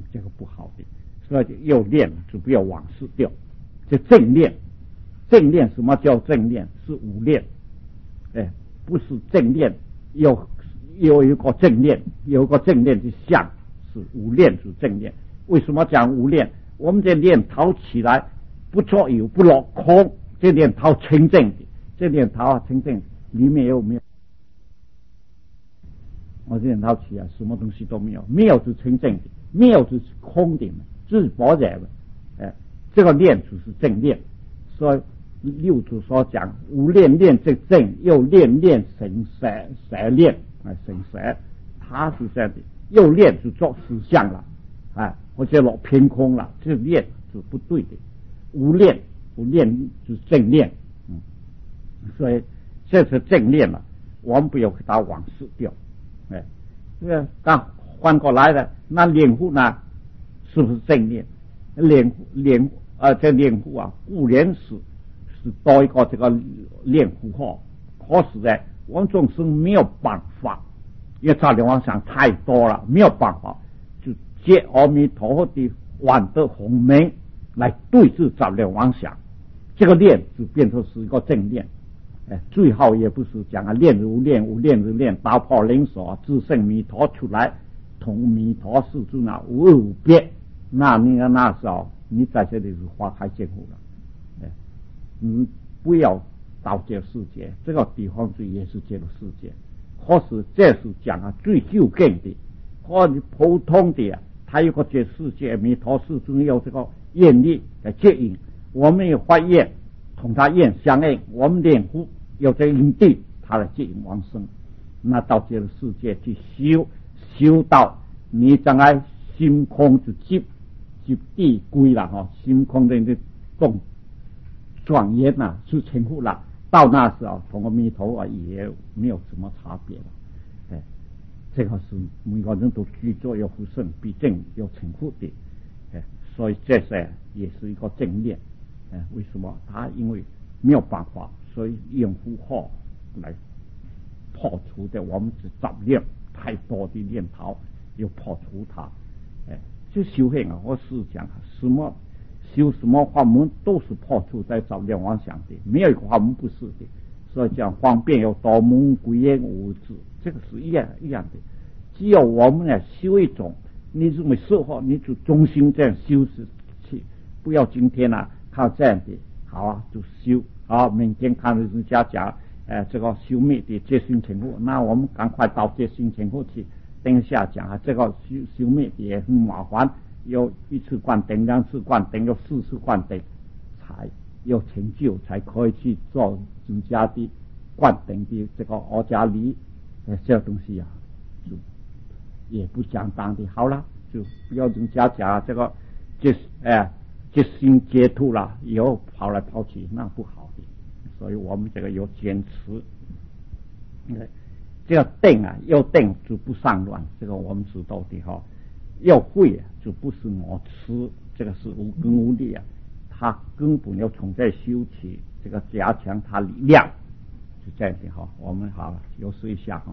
这个不好的，所以要练就不要忘失掉。这正念，正念什么叫正念？是无念，不是正念，有一个正念，有一个正念的相是无念是正念。为什么讲无念？我们这念头起来不作有不落空，这念头清净的，这念头清净里面有没有？我这念头起来什么东西都没有，没有是清净的，没有是空的，就是薄然的。这个念就是正念。所以六祖所讲无念念正正，又念念神舍念神舍，他是这样的。又念就做实相了，或者落偏空了，这念是不对的。无念就是正念，所以这是正念了，我们不要给它忘失掉。这个刚换过来的，那练护呢，是不是正念？这练护啊，固然是多一个这个练护号，可是呢，我们众生没有办法，因为杂念妄想太多了，没有办法，就借阿弥陀佛的万德洪名来对治杂念妄想，这个念就变成是一个正念。最好也不是讲念如念，无念如念，打破灵锁，自胜弥陀出来，同弥陀世尊无二无别。那时候你在这里是花开见佛了。不要到这世界，这个地方就也是这个世界。可是这是讲最究竟的，或者普通的他有个这世界，弥陀世尊有这个愿力来接引，我们也发愿同他愿相应，我们念佛有这因地，他来接引往生。那到这个世界去修到你将来心空之极地归了心空的动庄严是成佛了。到那时候同阿弥陀佛也没有什么差别了。这个是每个人都具足有福圣，必定有成佛的。所以这些也是一个正念。为什么？他因为没有办法，所以用符号来破除的我们是杂念太多的念头，要破除它。就修行我是讲什么修什么法门都是破除在杂念妄想的，没有一个法门不是的。所以讲方便有多门，归元无字，这个是一样的。只要我们修一种，你认为适合，你就忠心这样修持去，不要今天靠这样的好就修明天看人家讲这个修灭的决心成佛，那我们赶快到决心成佛去。等一下讲这个修灭的也很麻烦，有一次灌顶，两次灌顶，有4次灌顶才有成就，才可以去做人家的灌顶的这个阿伽离这东西就也不相当的。好了，就不要人家讲这个决心解脱了以后跑来跑去，那不好的。所以我们这个有坚持。这个定要定就不上乱，这个我们知道的要会就不是我吃，这个是无根无力他根本要从这修起，这个加强他力量，就这样的我们有试一下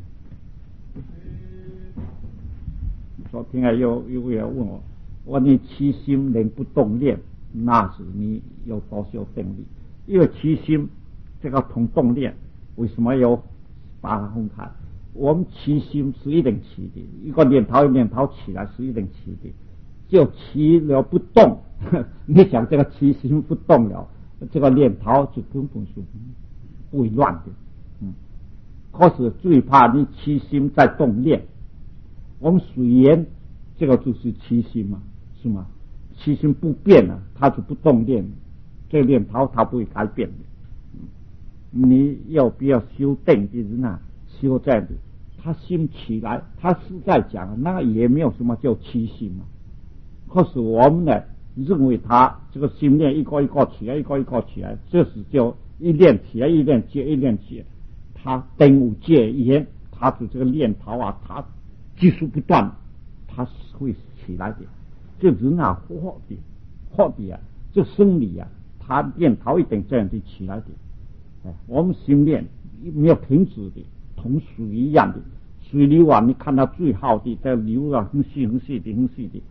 昨天有一位问我你起心能不动念，那是你有多少定力？因为起心这个同动念，为什么有把它分开？我们起心是一定起的，一个念头起来是一定起的，就起了不动你想这个起心不动了，这个念头就根本是不会乱的。可是最怕你起心在动念，我们随缘这个就是起心嘛，是吗？起心不变它就不动念，这个念头它不会改变的。你要不要修定的人修这样的，他心起来，他是在讲那也没有什么叫起心嘛。可是我们认为他这个心念一个一个起来，一个一个起来，这是叫一念起来，一念接一念接，他等无戒言，他的这个念头他技术不断，他是会起来的。这人活的这生理他念头一定这样的起来的。我们心念没有停止的，同水一样的，水流你看到最好的在流很细的，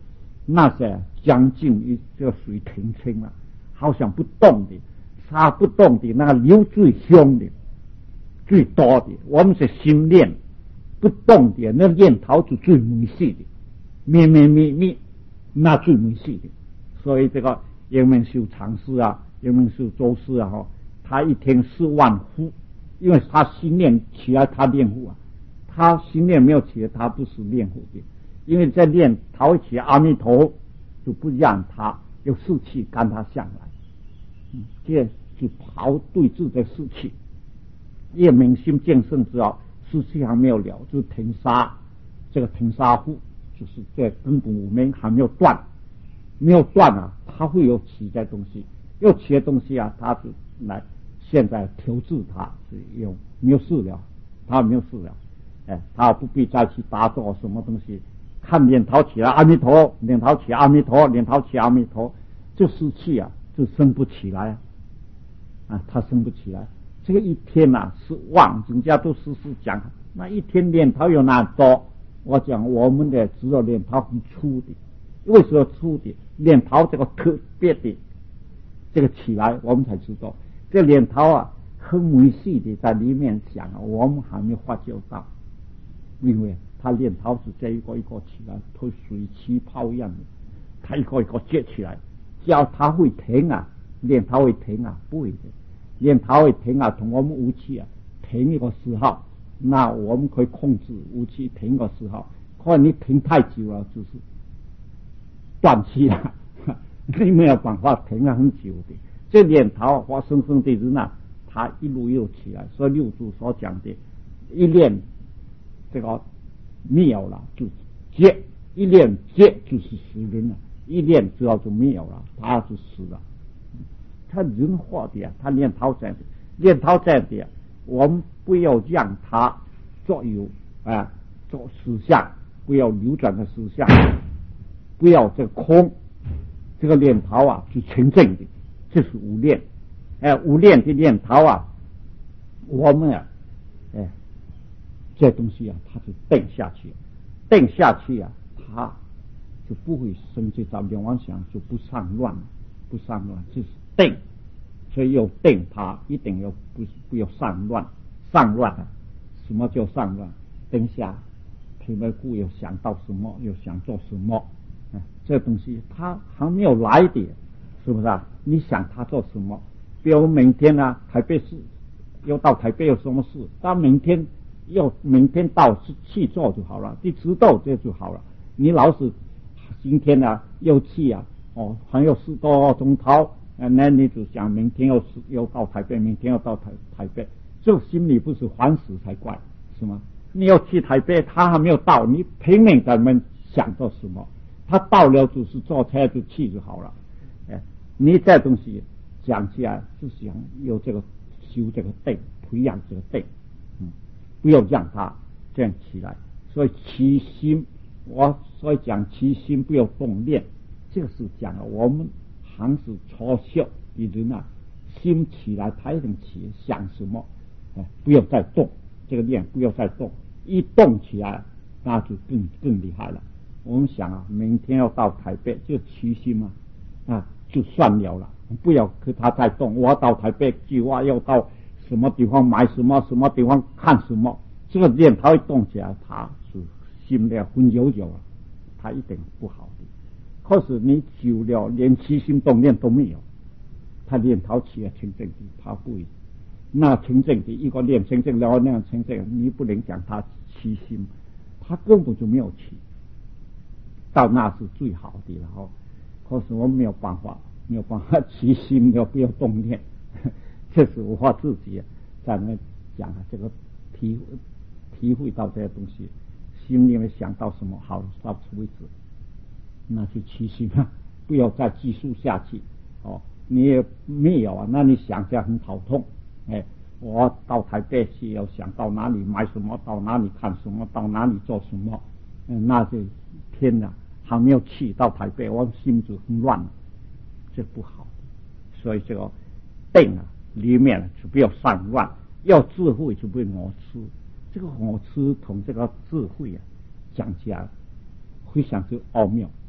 那些将近就属于停清了，好像不动的，它不动的那个流最凶的最多的，我们是心念不动的，那念头是最没戏的，灭，那最没戏的。所以这个阳明修禅师啊，阳明修祖师啊，他一天4万呼，因为他心念起来他念呼啊，他心念没有起来他不是念呼的，因为在念他会起阿弥陀，就不让他有士气赶他上来，这就跑对治的士气。叶明心见圣之后，士气还没有了，就停杀，这个停杀户就是在根本无名还没有断，啊，他会有起的东西，有起的东西啊，他就来现在调制他是有没有事了，他没有事了，他不必再去打坐什么东西，看念头起来阿弥陀，念头起阿弥陀，念头起阿弥陀，这士气啊就升不起来啊，他升不起来。这个一天啊是旺，人家都时讲，那一天念头有哪多？我讲我们的只有念头很粗的，为什么粗的？念头这个特别的这个起来，我们才知道这念头啊很没细的在里面想啊，我们还没有发觉到，因为他念头是这一个一个起来，推水气泡一样的，他一个一个接起来，只要他会停啊，念头会停啊，不会的。念头会停啊，同我们武器啊停一个时候，那我们可以控制武器停个时候。可能你停太久了，就是断气了，你没有办法停了很久的。这念头活生生的人啊，他一路又起来。所以六祖所讲的，一念这个灭了就结，一念结就是死人了，一念之后就灭了，他就死了。他人活的啊，他念头在的，我们不要让他作有做思想，不要流转的思想，不要这个空，这个念头啊是纯正的，这是无念，无念的念头啊，我们啊，这东西啊，它就定下去啊，它就不会生这杂念妄想，就不上乱，就是定，所以要定它，一定要不要上乱啊！什么叫上乱？等下听了故又想到什么，又想做什么，这东西它还没有来的，是不是啊？你想他做什么？比如明天啊，台北市要到台北有什么事？他明天到去做就好了，你知道这就好了。你老是今天啊又去啊，还有4多钟头。那你就想明天要到台北，明天要到台北，这心里不是烦死才怪，是吗？你要去台北，他还没有到，你拼命在那想做什么？他到了就是坐车就去就好了。你这东西讲起来是想有这个修这个定，培养这个定，不要让他这样起来。所以起心，所以讲起心不要动念，这个是讲了我们。还是初学的人啊，心起来他一定起想什么，不要再动，这个念不要再动，一动起来那就更厉害了。我们想啊，明天要到台北就起心嘛，就算了，不要跟他再动。我到台北计划要到什么地方买什么地方看什么，这个念他会动起来，他是心里昏悠悠啊，他一定不好的。可是你久了，连起心动念都没有，他念头起来清净的，他不会。那清净的一个念清净，然后那样清净，你不能讲他起心，他根本就没有起。到那是最好的了可是我没有办法起心，不要动念。这是我自己在那讲这个体会到这些东西，心里面想到什么好，到此为止。那就起心啊，不要再继续下去你也没有啊，那你想这样很头痛。我到台北去要想到哪里买什么，到哪里看什么，到哪里做什么，那就天哪，还没有去到台北，我心就很乱了，这不好。所以这个定啊里面就不要上乱，要智慧就不要我吃，这个我吃同这个智慧啊讲起来非常之奥妙。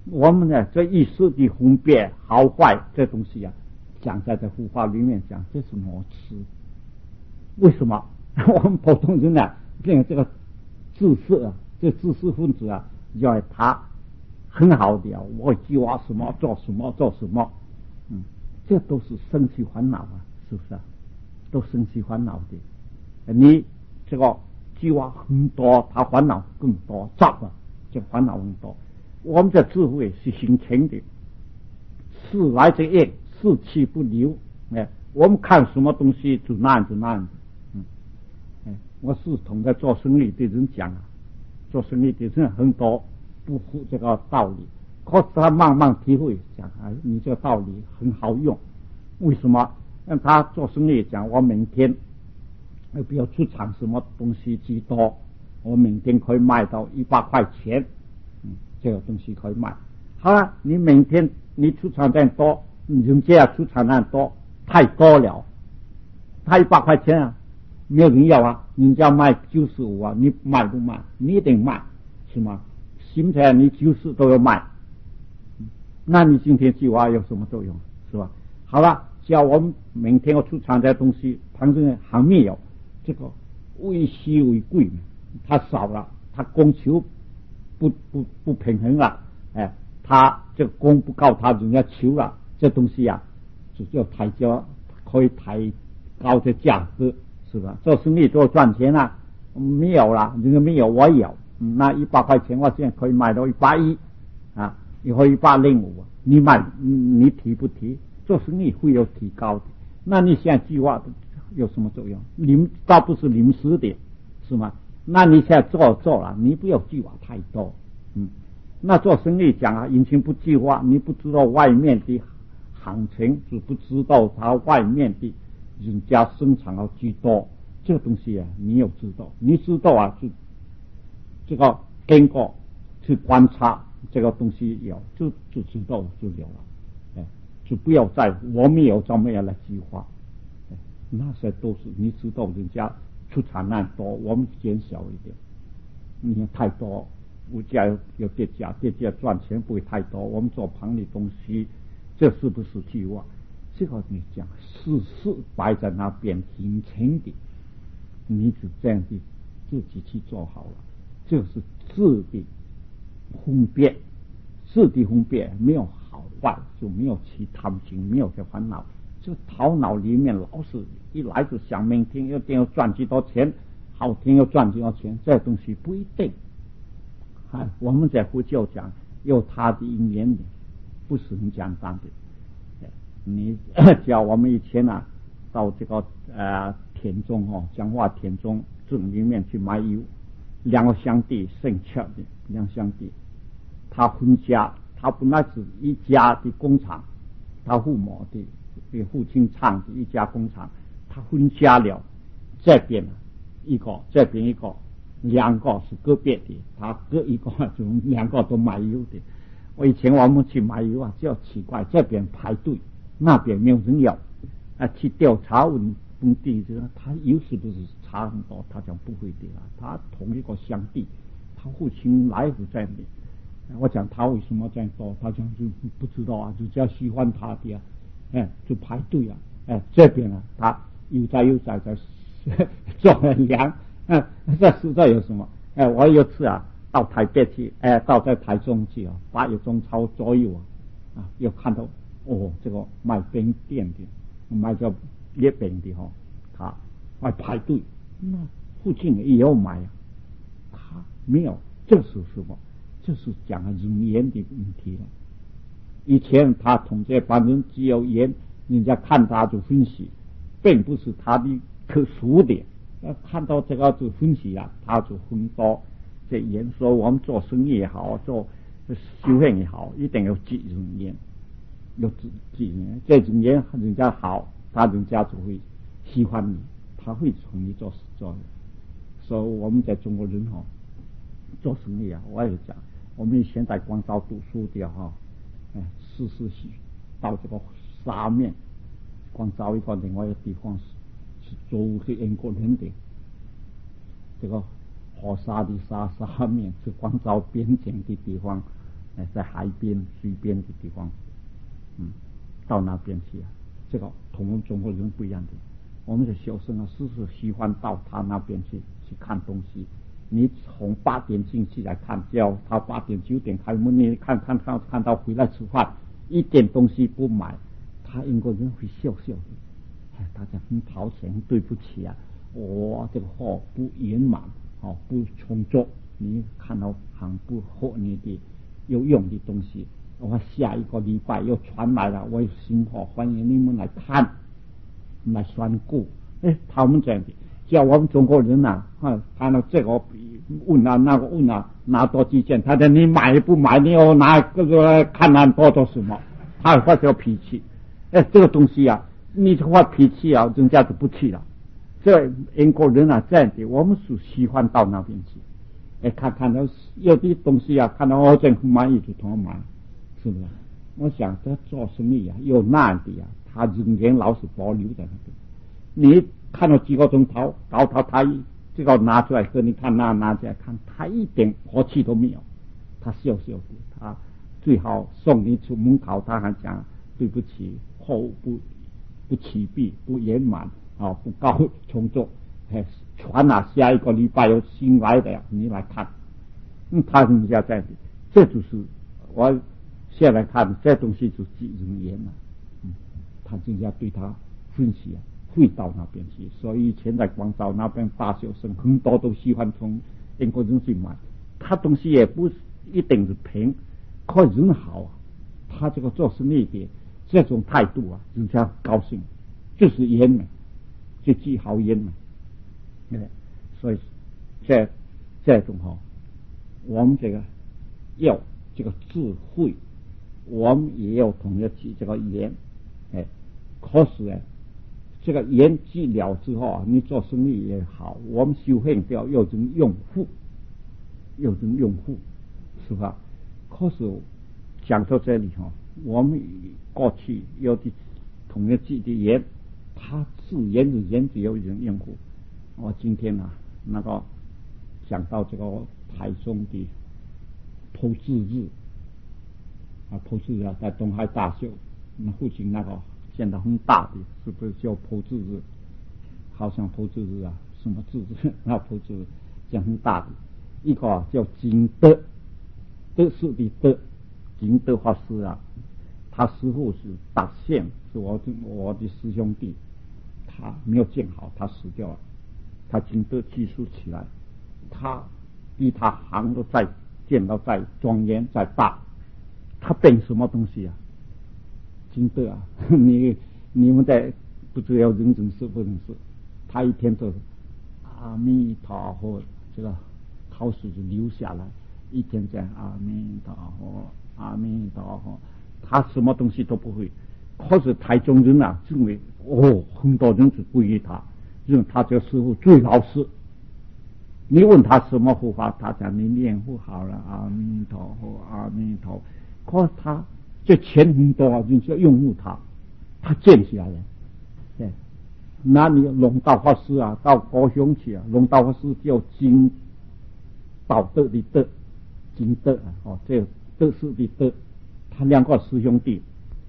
我们呢，这一时的分别好坏这东西啊，讲在这佛法里面讲，这是魔痴。为什么？我们普通人呢，这个知识啊，这知识分子啊，要他很好的啊，我计划什么做什么做什么，这都是生气烦恼啊，是不是啊？都生气烦恼的。你这个计划很多，他烦恼更多，造啊，这烦恼更多。我们的智慧是心清的，事来则应，事去不留。我们看什么东西就那样子那样子。我是同在做生意的人讲啊，做生意的人很多不服这个道理，可是他慢慢体会讲，你这个道理很好用。为什么？让他做生意讲，我明天不要出厂什么东西极多，我明天可以卖到100块钱，这个东西可以卖。好了，你明天你出厂量多，人家出厂量多，太多了，他100块钱啊，没有人要啊，人家卖95啊，你卖不卖？你一定卖，是吗？现在你90都要卖，那你今天计划有什么作用？是吧？好了，叫我们明天要出厂的东西，旁边还没有，这个为稀为贵，它少了，它供求不平衡了，他这个供不够，他人家求了，这东西啊，就叫抬高，可以抬高的价格。是吧？做生意多赚钱啊，没有了，人家没有，我有，那100块钱我现在可以买到110啊，以后105，你买你提不提？做生意会有提高的，那你现在计划有什么作用？倒不是临时的，是吗？那你现在做了，你不要计划太多，那做生意讲啊，引擎不计划，你不知道外面的行情，就不知道它外面的人家生产了几多，这个东西啊，你要知道，你知道啊，就这个经过去观察这个东西有，就知道就有了，就不要再我们有怎么样来计划，那些都是你知道人家出产量多，我们减少一点，你看太多，物价有跌价赚钱不会太多，我们做旁的东西，这是不是计划？这个你讲事实摆在那边平清的，你只这样的自己去做好了，这是质的分别，质的分别没有好坏，就没有其贪心，没有这烦恼。这头脑里面老是一来就想明天一定要赚几多钱，后天要赚几多钱，这东西不一定。我们在佛教讲有它的因缘的，不是很简单的。你叫我们以前啊，到这个田中讲话田中镇里面去买油，2个乡弟姓邱的2乡弟，他分家，他本来是一家的工厂，他父母的父亲厂的一家工厂，他分家了，这边一个，这边一个，2个是个别的，他各一个就2个都买油的。我以前我们去买油啊，就奇怪，这边排队。那边没有人要去调查问地，他油是不是差很多？他讲不会的啦，他同一个乡弟，他父亲来不在那。我讲他为什么这样做，他讲就不知道啊，就只要喜欢他的就排队啊，这边啊，他悠哉在做粮，这实在有什么？我有次啊到台北去，到在台中去8月中超左右又看到。这个卖冰店的，卖叫月饼的他还排队，那附近也要买他没有，这是什么？这是讲人缘的问题了。以前他同这帮人只有缘，人家看他就分析，并不是他的特殊的。看到这个就分析他就很多这缘。说我们做生意也好，做修行也好，一定要记人缘。有几年，这几年人家好，人家就会喜欢你，他会从你做。所以我们在中国人做生意我也讲，我们现在广州读书的时到这个沙面，广州一个另外一个地方是租给英国人的，这个河沙的沙面是广州边境的地方， 在海边、水边的地方，到那边去啊。这个同我们中国人不一样的，我们的学生啊，是喜欢到他那边去看东西。你从8点进去来看，叫他8点9点开门，你看到回来吃饭，一点东西不买，他英国人会笑笑的。大家很讨钱，对不起啊，我这个货不圆满，不充足，你看到很不合你的有用的东西，我下一个礼拜又传来了，我有新货，欢迎你们来看，来选购。他们这样的，叫我们中国人啊，看到这个问啊，那个问啊，拿多几件，他说你买不买？你要拿这个看难多做什么？他发小脾气。这个东西啊，你发脾气啊，人家就不去了。这英国人啊，这样的，我们是喜欢到那边去。看到有的东西啊，看到我真不满意就同我买，是不是？我想这做生意啊，有难的啊，他人间老是保留在那边。你看了几个钟头，到他这个拿出来给你看，拿出来看，他一点火气都没有，他笑笑的。他最好送你出门口，他还讲对不起，货物不齐备，不圆满不够充足，传下一个礼拜有新来的，你来看。他人家这样的，这就是我现在看这东西就记人言了。他人家对他分析啊，会到那边去，所以以前在广州那边大学生很多都喜欢从英国人去买，他东西也不一定是便宜，可人好啊，他这个做生意的这种态度啊，人家高兴，就是烟嘛，就记好烟嘛。所以这种我们这个要这个智慧，我们也要同样记这个烟。可是这个烟记了之后啊，你做生意也好，我们修行都要有人拥护，是吧？可是讲到这里我们过去有的同样记的烟，他自言自言只有人拥护。我今天啊，那个讲到这个台中的投资日在东海大学那附近那个建得很大的，是不是叫投资日？好像投资日啊，什么资日？那投资日讲很大的一个叫金德，德是的德，金德法师啊，他师父是达宪，是我的师兄弟，他没有建好，他死掉了。他金德技术起来，他比他行都再建到再庄严再大，他变什么东西啊？金德啊，你们在不知道认识不认识？他一天就是阿弥陀佛，这个口水就流下来，一天这样阿弥陀佛，阿弥陀佛，他什么东西都不会。可是台中人啊，认为很多人是归于他，认为他这个师傅最老实。你问他什么护法，他讲你念护好了，阿弥陀佛，阿弥陀佛。可是他这钱很多啊，人家拥护他，他建起来了。对，那你龙道法师啊，到高雄去啊，龙道法师叫金道德的德，金德啊，这个德是的德，他两个师兄弟。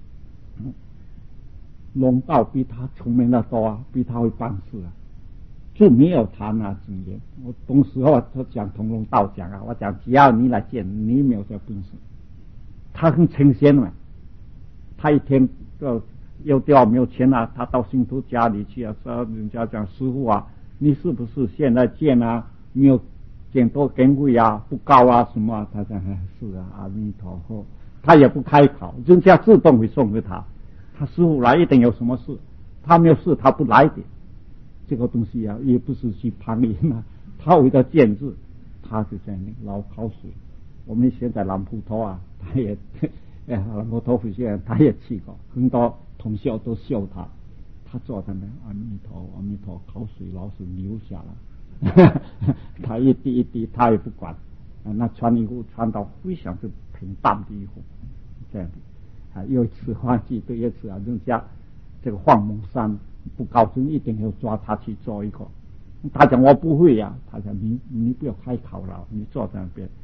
龙道比他聪明得多啊，比他会办事啊，就没有他那经验。我当时候他讲同龙道讲啊，我讲只要你来见，你没有这本事。他很清闲嘛，他一天又掉没有钱啊，他到信徒家里去啊，说人家讲师傅啊，你是不是现在见啊，没有见多根贵啊，不高啊什么啊？他讲是啊，阿弥陀佛，他也不开口，人家自动会送给他。他师傅来一定有什么事，他没有事他不来的。这个东西啊，也不是去旁人啊，他为了见字，他就这样老考试。我们现在南普陀啊，他也南普陀佛县他也去过，很多同校都笑他。他坐在那阿弥陀阿弥陀，口水老是流下来，他一滴一滴他也不管。那穿衣服穿到非常之平淡的衣服，这样的。有一次忘记对一次啊，人家这个放蒙山不高兴，一定要抓他去做一个。他讲我不会呀，他讲你不要开口了，你坐在那边。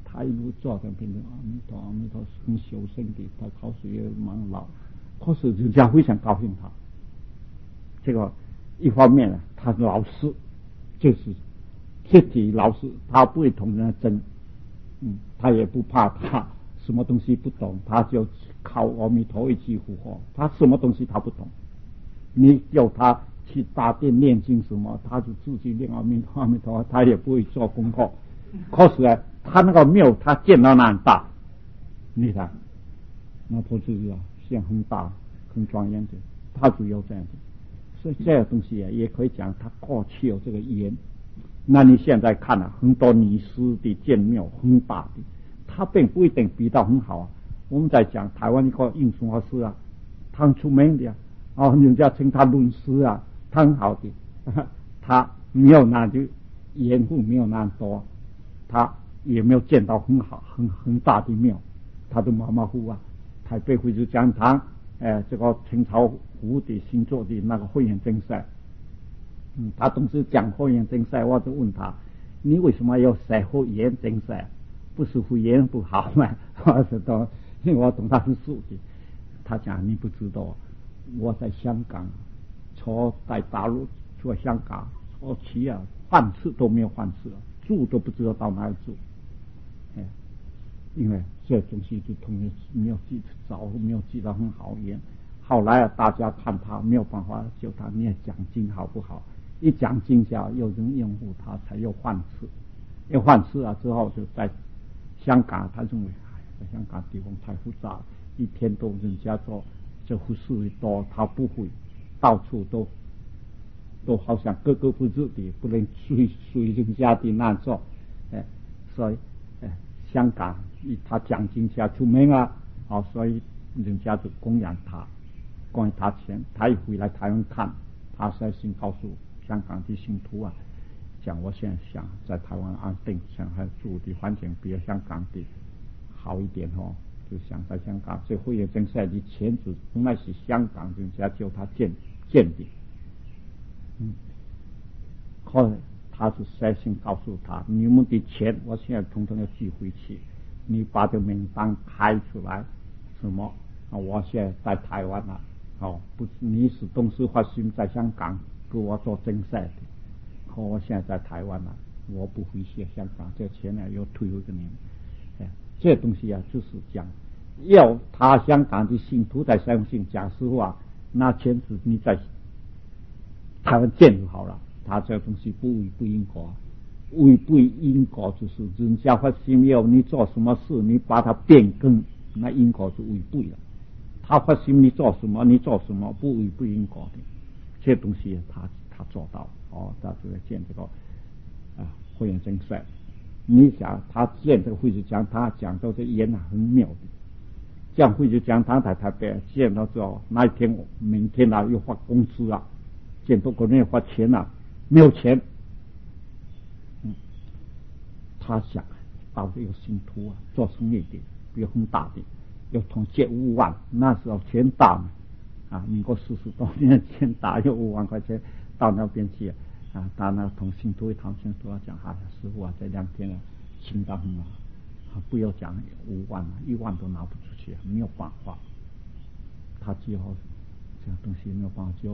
他一路做的变成阿弥陀阿弥陀，很修身的，他考试也蛮老，可是人家非常高兴他。这个一方面呢，他老实，就是铁体老实，他不会同人家争，他也不怕他什么东西不懂，他就靠阿弥陀一句呼号，他什么东西他不懂，你叫他去大殿念经什么，他就自己念阿弥陀阿弥陀，他也不会做功课。可是啊，他那个庙他建到那很大，你看那婆子啊，像很大很庄严的，他就有这样子。所以这个东西啊，也可以讲他过去有这个缘。那你现在看啊，很多尼师的建庙很大的，他并不一定比到很好啊。我们在讲台湾一个印顺法师啊，他很出名的啊，人家称他论师啊，他很好的，他没有那就缘故没有那多，他也没有见到很好很大的庙，他都马马虎啊。台北惠智讲堂，这个清朝胡的星座的那个慧眼真赛，他总是讲慧眼真赛，我就问他，你为什么要写慧眼真赛？不是慧眼不好吗？我说因为我懂他是属的。他讲你不知道，我在香港，在大陆做香港，我去啊，饭吃都没有饭吃了，住都不知道到哪里住。因为这东西就同学没有记早没有记得很好演。后来啊，大家看他没有办法救他，你也讲经好不好？一讲经下，有人拥护他，才有饭吃。有饭吃啊之后，就在香港，他认为在香港地方太复杂，一天都人家做这护士多，他不会，到处都好像格格不入的，不能随人家的那做，所以香港他讲经下出名啊，所以人家就供养他钱。他一回来台湾看，他才先告诉香港的信徒啊，讲我现在想在台湾安定，想还住的环境比香港的好一点就想在香港。这慧眼真赛的钱子本来是香港人家叫他建的，后来他是写信告诉他，你们的钱我现在统统要寄回去，你把这名单开出来，什么我现在在台湾了，不是你是董事发心在香港给我做真赛的，我现在在台湾了，我不回去香港，这钱呢又退回给你们。这东西啊，就是讲要他香港的信徒在相信，讲实话，那钱子你在台湾建就好了。他这东西不违背因果，违背因果就是人家发心要你做什么事，你把它变更，那因果就违背了。他发心你做什么不违背因果的，这东西他做到他就在建这个慧眼真赛。你想他建这个慧智讲堂，讲到这言很妙的，这样慧智讲堂在台北建到之后，那一天明天又发工资啊，建到国内花钱啊，没有钱。他想到这个信徒做生意的比较很大的，要同借5万，那时候钱大嘛，民国40多年钱大，有5万块钱到那边去他那同信徒一谈信徒讲师傅这2天清淡很不要讲5万1万都拿不出去，没有办法。他只好这个东西没有办法，只好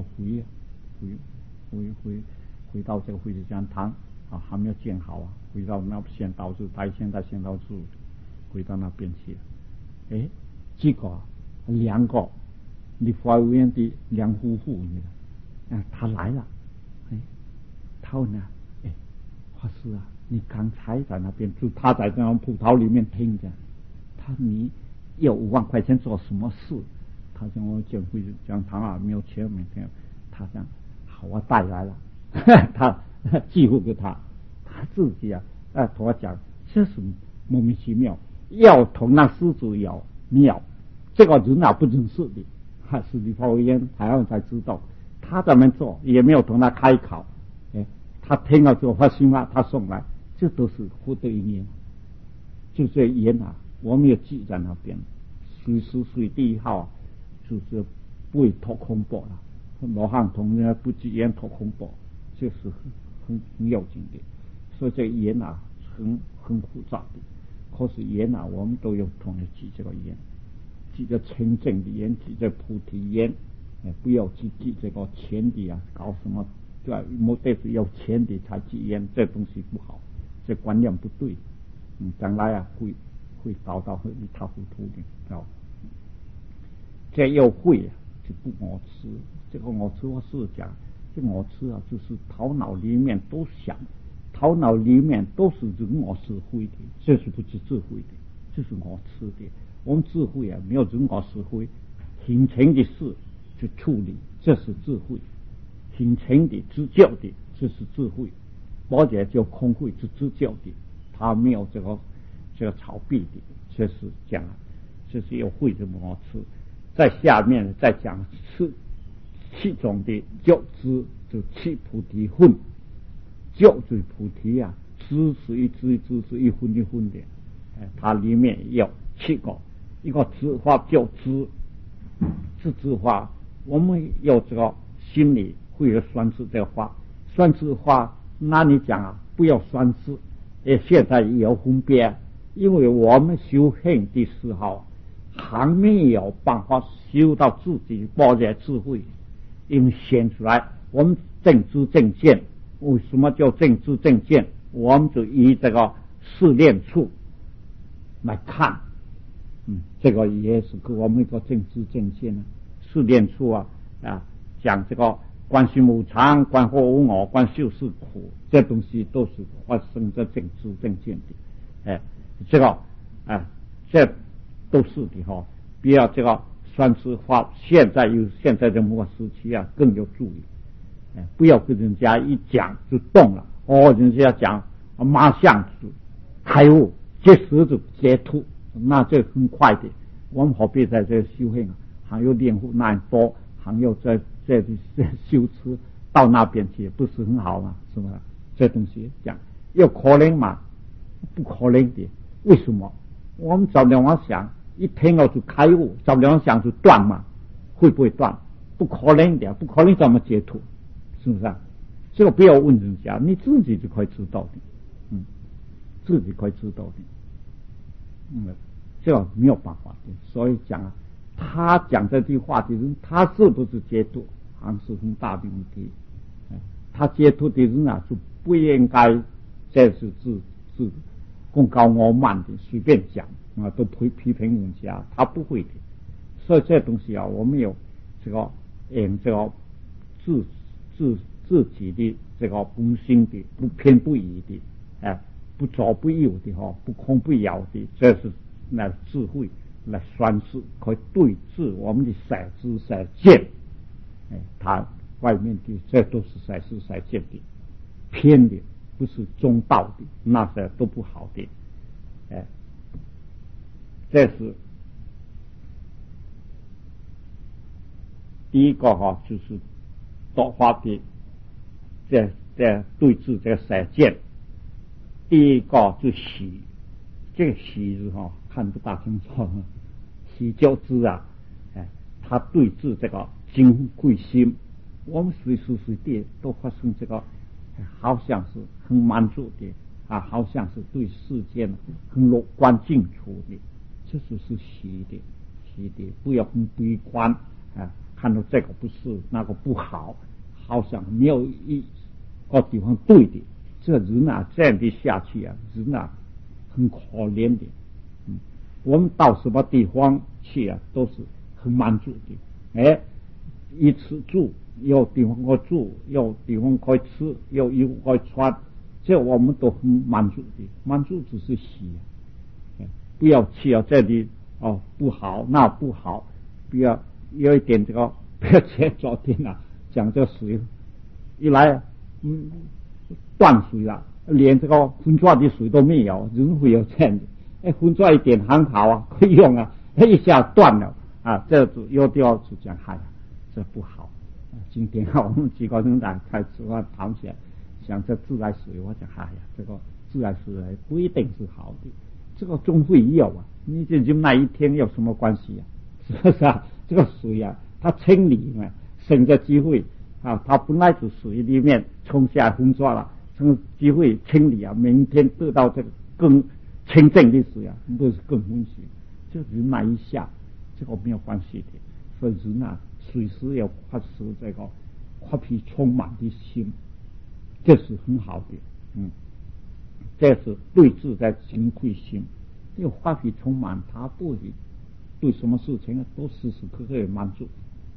回到这个慧智讲堂还没有建好回到那县导处，台县在县导处，回到那边去。结果2个立法委员的2夫妇他来了。他问法师你刚才在那边住，他在那种葡萄里面听着，你有5万块钱做什么事？他讲我建慧智讲堂没有钱，每天他讲好，我带来了。他寄付给他自己同我讲，这是莫名其妙，要同那施主有妙，这个人不认识的，还是立法委员台湾才知道，他在那做也没有同他开口。他听了之后发心他送来，这都是福德因缘。就这缘我们也记在那边，随时随地就是不会托空薄了。罗汉同人不记缘托空薄，这是很要紧的。所以这缘很复杂的。 可是烟啊，我们都有同的记这个烟，记着清净的烟，记着菩提烟，不要去记这个钱的啊，搞什么对吧？目的是有钱的才记烟，这东西不好，这观念不对，将来啊会搞到一塌糊涂的，这又会啊，就不我吃，这个我吃我是讲，这我吃啊，就是头脑里面都想。头脑里面都是人我是非的，这是不是智慧的？这是我吃的。我们智慧啊，没有人我是非，形成的事去处理，这是智慧；形成的知教的，这是智慧。或者叫空慧是知教的，他没有这个逃避的，这是讲，这是有慧的我吃。在下面再讲七种的教知，就七菩提分。教就是菩提啊，知是一知是一分一分的，它里面有7个，一个知法叫知法，我们有这个心里会有酸知这个话，酸知话，那你讲啊，不要酸知，现在也有分别，因为我们修行的时候还没有办法修到自己包在智慧，因为显出来我们正知正见。为什么叫正知正见？我们就以这个试炼处来看，这个也是给我们一个正知正见呢。试炼处啊，讲这个观心无常、观惑无我、观修是苦，这东西都是发生在正知正见的。这个这都是的哈。比较这个酸知法，现在的末时期啊，更有注意。不要跟人家一讲就动了，人家讲马上就开悟，即时就解脱，那这很快的。我们何必在这修行啊？还有练护那多，还有在这里修持到那边去，不是很好吗？是吧？这东西讲有可能吗？不可能的。为什么？我们照两想，一听到就开悟，照两想就断嘛？会不会断？不可能的，不可能怎么解脱？是不是啊？这个不要问人家，你自己就可以知道的，自己可以知道的，这个没有办法的。所以讲啊，他讲这句话的人，他是不是解脱，还是很大的问题。他解脱的人啊，就不应该这是自功高傲慢的随便讲啊，都批评人家，他不会的。所以这东西啊，我们有这个这个自己的这个本心的，不偏不倚的，不左不右的不空不摇的，这是来智慧来算是可以对治我们的色知色见。它外面的这都是色知色见的，偏的不是中道的，那些都不好的。这是第一个就是道法的这对治这个色见。第一个就喜，这个喜字看不大清楚，喜教知啊，他对治这个敬慧心，我们随时随地都发生这个，好像是很满足的好像是对世间很乐观进取的，这就是喜的，不要很悲观看到这个不是那个不好，好像没有一个地方对的，这人啊这样的下去啊，人啊很可怜的。我们到什么地方去啊，都是很满足的。一次住有地方可住，有地方可以吃，有衣服可以穿，这我们都很满足的。满足只是喜不要去这里不好那不好，不要有一点这个，不要昨天讲这个水一来断水了，连这个浑浊的水都没有，人会有这样的。浑浊一点很好可以用一下断了这有地方就讲这不好。今天我们几个人开始谈起来，想这自来水，我讲这个自来水不一定是好的，这个总会有你这就那一天有什么关系是不是这个水它清理嘛，省着机会它本来是水里面冲下浑浊了，趁机会清理明天得到这个更清净的事啊，都是更温习，就是那一下，这个没有关系的。所以人啊，随时要发出这个发脾充满的心，这是很好的。这是对自在惭愧心。这个发脾充满，他不会对什么事情都时时刻刻有满足。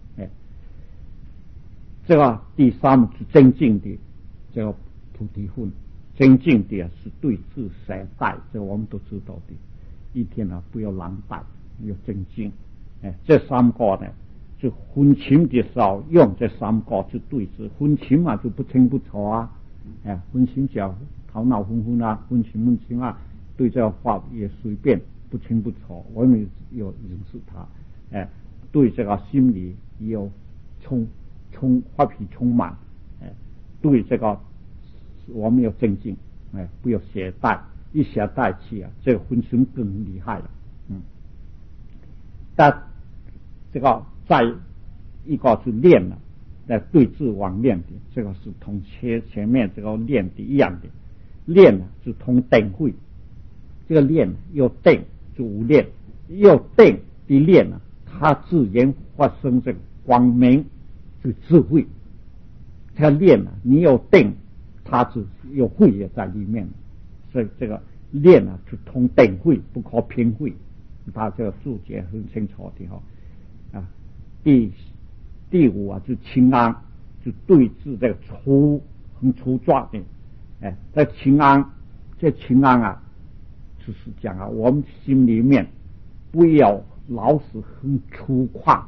这个第三是真正的这个菩提分，真正的是对治善待，这个我们都知道的。一天不要狼狈，要精进。这三个呢，就分清的时候用这三个去对治。分清嘛，就不清不楚啊。分清叫头脑昏昏啊，分清啊，对这个话也随便不清不楚，我们要认识它。对这个心理也有发脾充满。对这个我们要精进。不要懈怠，一懈怠气啊，这个分清更厉害了。但这个再一个是练了，对治往练的，这个是同前面这个练的一样的。练是同定慧，这个练要定就无练，要定的练它自然发生这个光明，这个智慧。这个练你有定，它是有慧也在里面，所以这个练是同定慧，不可偏慧。他这个注解很清楚的第五就清安，就对治这个很粗壮的。在清安就是讲我们心里面不要老是很粗犷，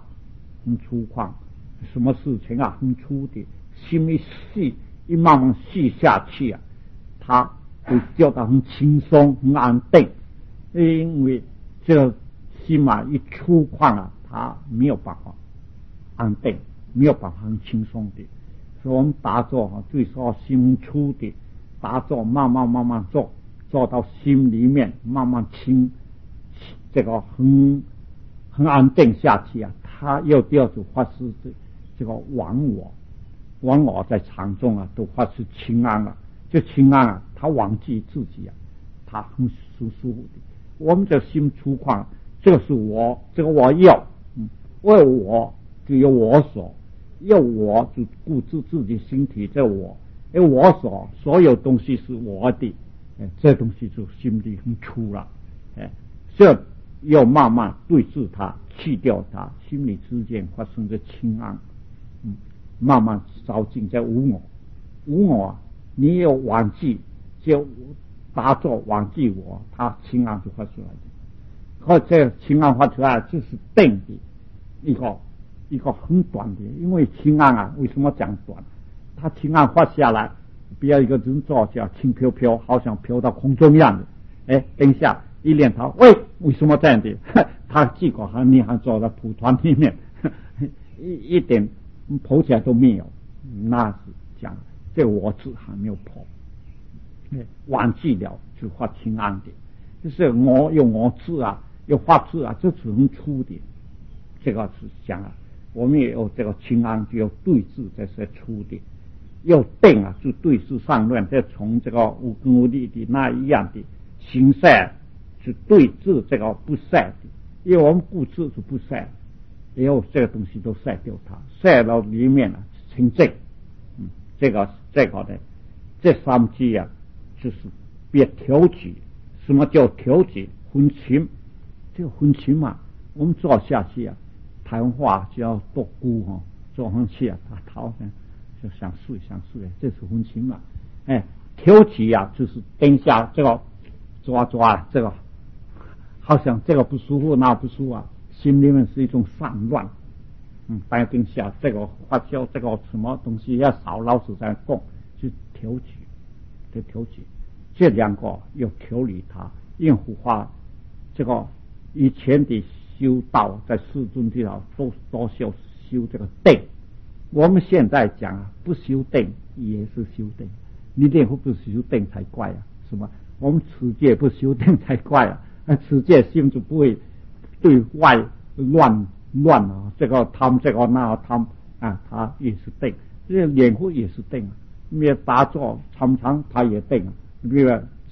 什么事情很粗的，心一细一慢慢细下去他会觉得很轻松很安定。因为这个心一粗犷他没有办法安定，没有办法很轻松的。所以我们打坐最少心粗的打坐，慢慢做到心里面慢慢清，这个很安定下去他又第二组发出这个忘我在场中都发出清安了。这清安他忘记自己他很舒服的。我们这心粗犷，这个是我，这个我要，为我就有我所，要我就顾自己身体，这我，我所有东西是我的，这东西就心里很粗了。这要慢慢对治它，去掉它，心理之间发生的清安。慢慢烧尽这无我，你有忘记就打坐忘记我，它清安就发出来的。或者清安发出来就是定的一个很短的。因为清安为什么讲短？它清安发下来，不要一个人坐下轻飘飘，好像飘到空中一样的。等一下一念头，为什么这样的？他结果你还坐在蒲团里面，一点跑起来都没有。那是讲这我字还没有破，忘记了就发清安的。就是我用我字要发字这是很粗的。这个是讲我们也有这个清安，就要对治这些粗的。要定就对治上论，再从这个无根无力的那一样的行善，是对治这个不善的。因为我们不知是不善，以后这个东西都晒掉它，晒到里面清净。这个呢，这三句就是别调节。什么叫调节？分清。这个分清我们做下去谈话就要多估做上去好像就想睡，这是分清调节就是等下这个抓这个，好像这个不舒服那不舒服心里面是一种散乱。等下这个发酵，这个什么东西要少老师在供，就调节，这两个要调理它。应付化这个以前的修道，在世尊这条都修这个定。我们现在讲不修定也是修定，你练会不修定才怪是吗？我们持戒不修定才怪持戒心就不会对外乱这个他们这个那他们他也是定。这练会也是定，没有打坐常常他也定。比如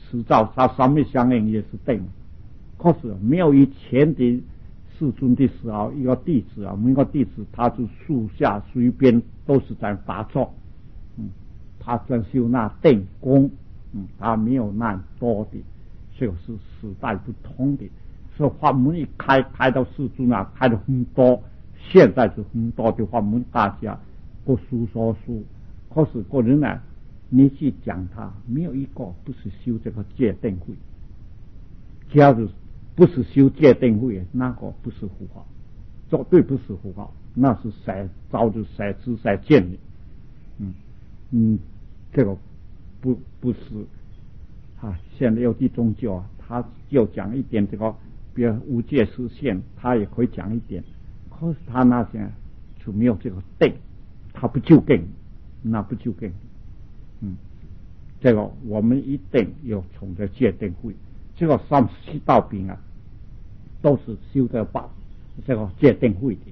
持照，它三昧相应也是定。可是没有以前的世尊的时候，一个弟子啊，每个弟子他就树下随便都是在打坐，他专修那定功，他没有那多的，这个是时代不同的。所以法门一开到世尊啊，开的很多，现在是很多的法门，大家各书所书。可是个人呢，你去讲他，没有一个不是修这个戒定慧。假如不是修戒定慧，那个不是护法，绝对不是护法，那是早就才知才见的。这个不是啊。现在有的宗教啊，他就讲一点这个，比如无戒实现，他也可以讲一点，可是他那些就没有这个定，他不就定，那不就定。这个我们一定要从这戒定慧，这个37道品啊，都是修这个戒定慧的。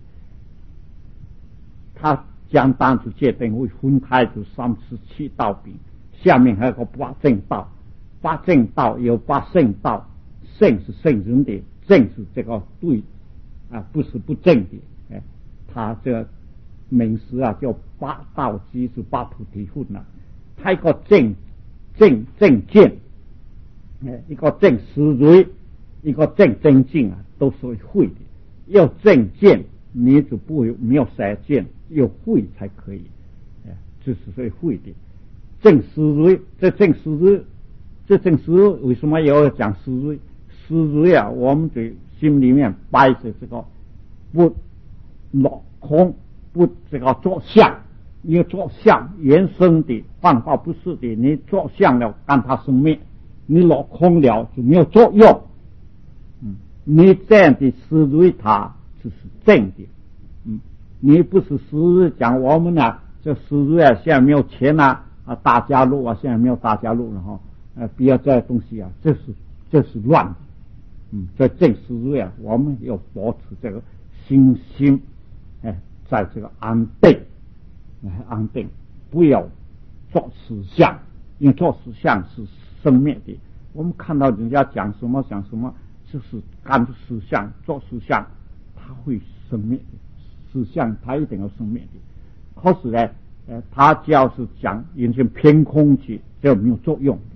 他将单是戒定慧分开就37道品，下面还有个八正道，八正道有八圣道，圣是圣人的，正是这个对啊，不是不正的。他这个名词啊叫八道即是八菩提分啊。他一个正见，一个正思维，一个正真境啊，都是会的。要正见，你就不会没有邪见，有会才可以。这是所以会的。正思维，这正思维为什么要讲思维？思维啊，我们的心里面摆着这个不落空，不这个作相。你做相原生的，幻化不是的，你做相了让它生灭，你落空了就没有作用。你这样的思维它就是正的。你不是思维讲我们呢，这思维啊，现在没有钱啊，大家乐啊，现在没有大家乐了哈，不要这东西啊，这是乱的。这正思维啊，我们要保持这个心，在这个安定，不要做实相，因为做实相是生灭的。我们看到人家讲什么，就是干实相，做实相，它会生灭的。实相它一定要生灭的。可是呢，他只要是讲引进偏空去，就没有作用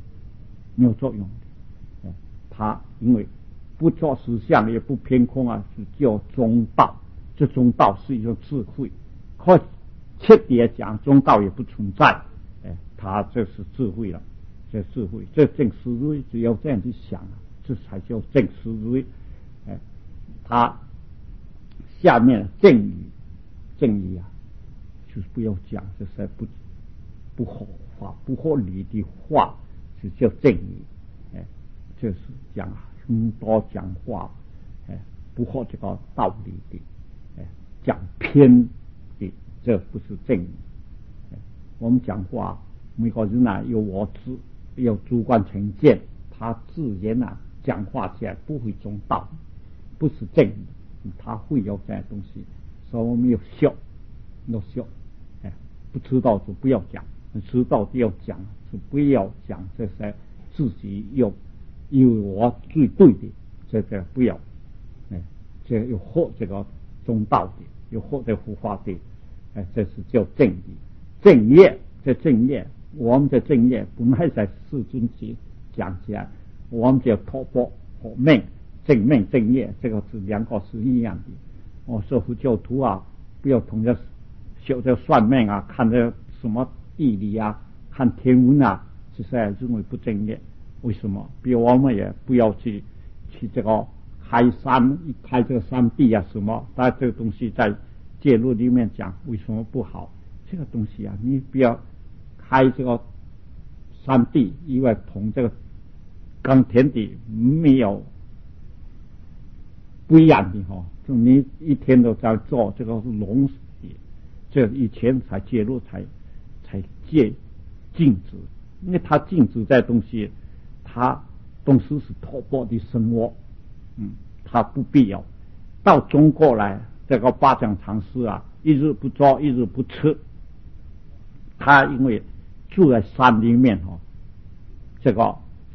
的。他因为不做实相，也不偏空啊，是叫中道。这中道是一种智慧，可彻底讲中道也不存在。他这是智慧了，这智慧，这正思维，只要这样去想，这才叫正思维。他下面正义啊，就是不要讲这些不合法、不合理的话，是叫正义。就是讲很多讲话，不合这个道理的，讲偏的，这不是正义。我们讲话，每个人啊有我执，有主观成见，他自然啊讲话起来不会中道，不是正义，他会有这些东西。所以我们要笑，不知道就不要讲，知道就要讲，就不要讲这些自己有我最对的，这个不要。这有获这个中道的，有获这护法的，这是叫正义。正业，这正业，我们的正业本来在世尊期讲起来，我们就突破和命正业，这个是两个是一样的。说佛教徒啊，不要同着修这算命啊，看这什么地理啊，看天文啊，实在认为不正业。为什么？比如我们也不要去这个开山，一开这个山地啊什么，但这个东西在戒律里面讲，为什么不好？这个东西啊，你不要开这个山地，因为同这个耕田地没有不一样的哈。就你一天都在做这个农地，这以前才戒律才禁止，因为它禁止这东西，它东西是突破的生活，它不必要。到中国来，这个八讲禅师啊，一日不做，一日不吃。他因为住在山里面这个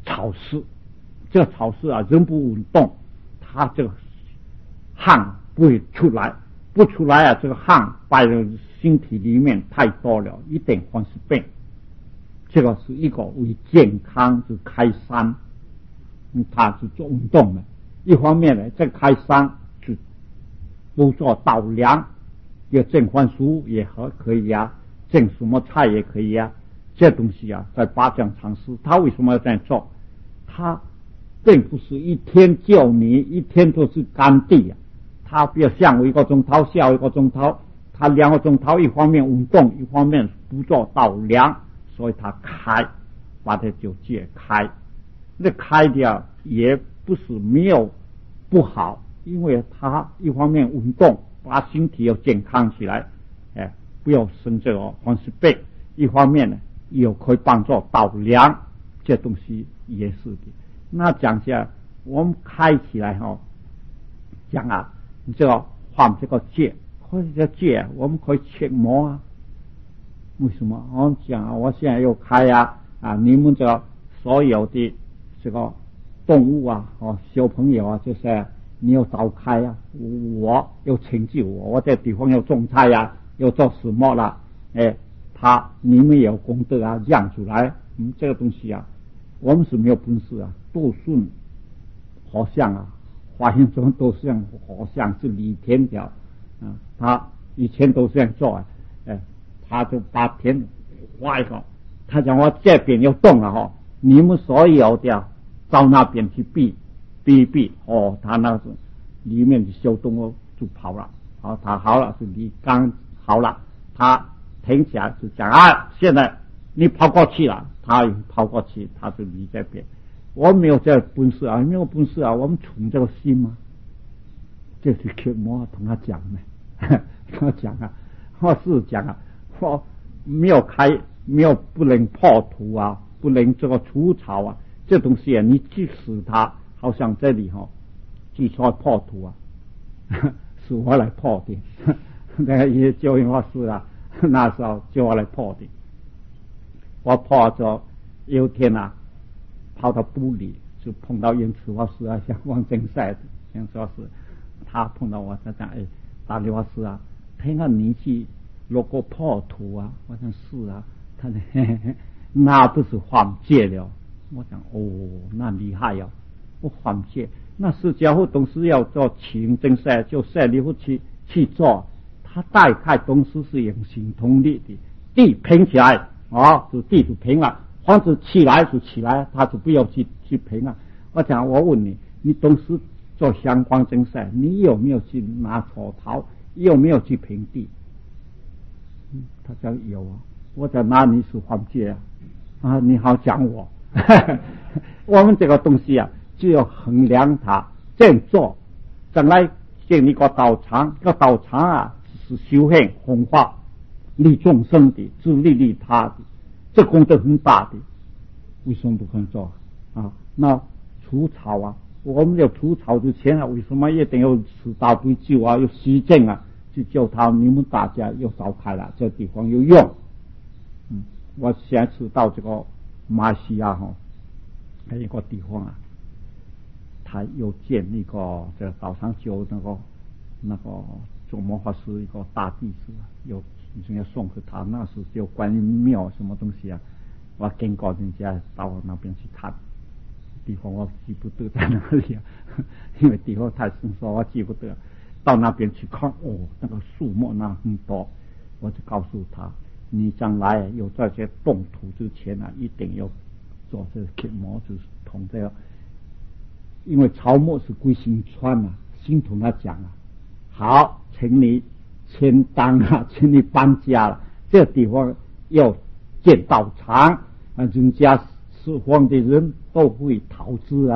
潮湿，这个潮湿啊，人不运动，它这个汗不会出来，不出来啊，这个汗把人身体里面太多了，一定会是病。这个是一个为健康之开山，他是做运动的。一方面呢，这开山是不做稻粮，要种番薯也可以啊，种什么菜也可以啊。这东西啊，在八讲常识，他为什么要这样做？他并不是一天叫你一天都是干地啊，他不要上午1个钟头，下午1个钟头，他2个钟头，一方面运动，一方面不做稻粮，所以他开，把它就解开。那开掉也不是没有不好，因为他一方面运动，把身体要健康起来，不要生这个黄氏病；一方面呢，又可以帮助稻粮，这东西也是的。那讲下，我们开起来讲啊，你这个放这个戒，或者这戒，我们可以切磨啊。为什么？我们讲啊，我现在又开啊，你们这所有的这个动物啊，小朋友啊，就是你要早开啊，我要成就我在地方要种菜啊，要做什么了？你们有功德啊，让出来，这个东西啊，我们是没有本事啊，都顺好像啊，华严中都是好像是李天条他以前都是这样做他就把田挖一个，他讲我这边要动了你们所有的到那边去避他那种里面的小动物就跑了，他好了，是你刚好了，他停起来就讲现在你跑过去了，他也跑过去，他就离这边。我没有这本事啊，没有本事啊，我们从这个心嘛，这是给我同他讲的，他讲我是讲我没有开，没有不能破土啊，不能这个除草啊，这东西你即使它好像这里据说破土啊，是我来破的，那个也教我是那时候叫我来破的。我破着有天跑到部里，就碰到严慈法师像王正赛的，像说是他碰到我，他讲大理法师听到你去落过破土啊，我讲是他说那不是犯戒了。我讲那厉害我犯戒，那释迦佛董事要做清正赛，就舍利弗去做，他大概董事是用心通力的，地平起来就地就平了，房子起来就起来，他就不要去平了。我讲我问你，你董事做相关正赛，你有没有去拿锄头，有没有去平地？他讲有我讲那你是犯戒你好讲我我们这个东西就要衡量它，这样做将来建立个道场，这个道场是修行弘法利众生的，自利他的，这功德很大的，为什么不肯做那除草我们要除草之前为什么一定要持大悲咒要施正就叫他你们大家要早开了，这地方有用。我下次到这个马来西亚还有一个地方他又建一个这岛上就那个做魔法师一个大弟子有要送给他，那是就关于庙什么东西我经过人家到那边去看，地方我记不得在哪里因为地方太深说我记不得，到那边去看那个树木那很多，我就告诉他，你将来有在这动土之前一定要做这个切磨，就是同这个，因为草木是归心川心同他讲好，请你迁单请你搬家了，这个地方要建道场人家四方的人都会投资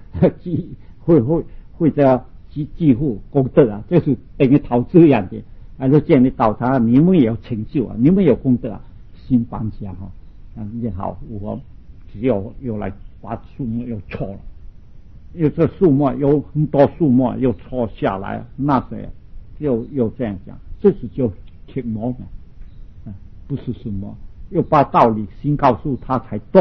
会这样积富功德这是等于投资一样的就建立道场你们也有成就你们有功德新搬家也好，我只有又来把树木又错了，因为这树木有很多树木又错下来，那谁又这样讲，这是就切磨不是什么，又把道理先告诉他才动，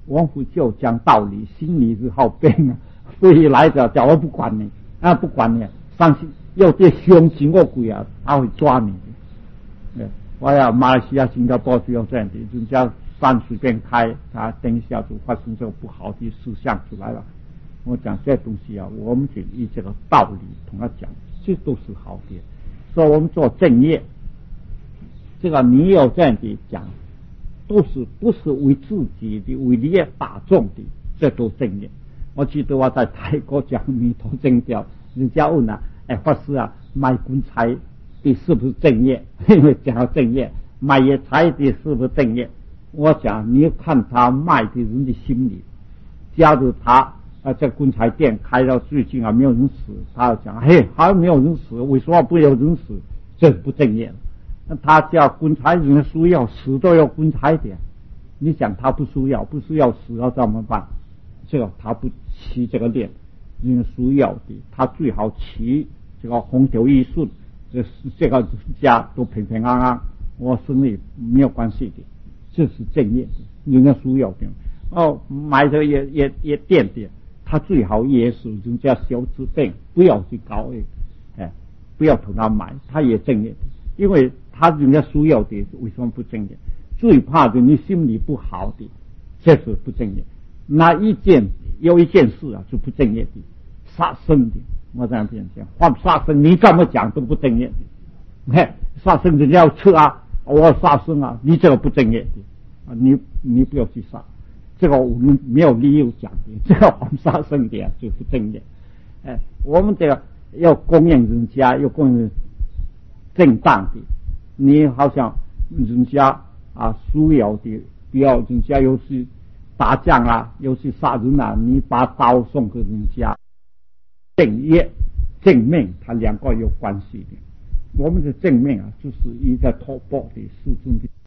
王府就讲道理，心里是好病啊，所以来者叫我不管你啊，不管你，伤心有点凶心恶鬼啊，他会抓你的。我要马来西亚、新加坡就有这样的，人家山随便开，他等一下就发生这个不好的事项出来了。我讲这东西啊，我们就以这个道理同他讲，这都是好的。所以我们做正业，这个你有这样的讲，都是不是为自己的，为利益大众的，这都正业。我记得我在泰国讲弥陀正教，人家问啊，法师啊，卖棺材的是不是正业？因为讲到正业，卖野菜的是不是正业？我讲你看他卖的人的心理。假如他在棺材店开到最近啊，没有人死，他要讲嘿，还没有人死，为什么不有人死？这是不正业。那他叫棺材人需要死都要棺材的，你想他不需要死要怎么办？这个他不起这个念，人需要的，他最好起这个风调雨顺，这个家都平平安安，我生意没有关系的，这是正业的，人家需要的。买这也垫的，他最好也是人家小治病，不要去搞不要同他买，他也正业的，因为他人家需要的，为什么不正业？最怕的你心里不好的，这是不正业。有一件事啊，就不正业的，杀生的，我这样讲，换杀生，你怎么讲都不正业的。杀生人家要吃啊，我杀生啊，你这个不正业的，你不要去杀，这个我们没有理由讲的，这个换杀生的就不正业。我们这个要供应人家，要供应正当的，你好像人家需要的，不要人家又是打仗啊，又是杀人啊，你把刀送给人家，正业正命，它两个有关系的。我们的正命啊，就是一个托钵的世尊的。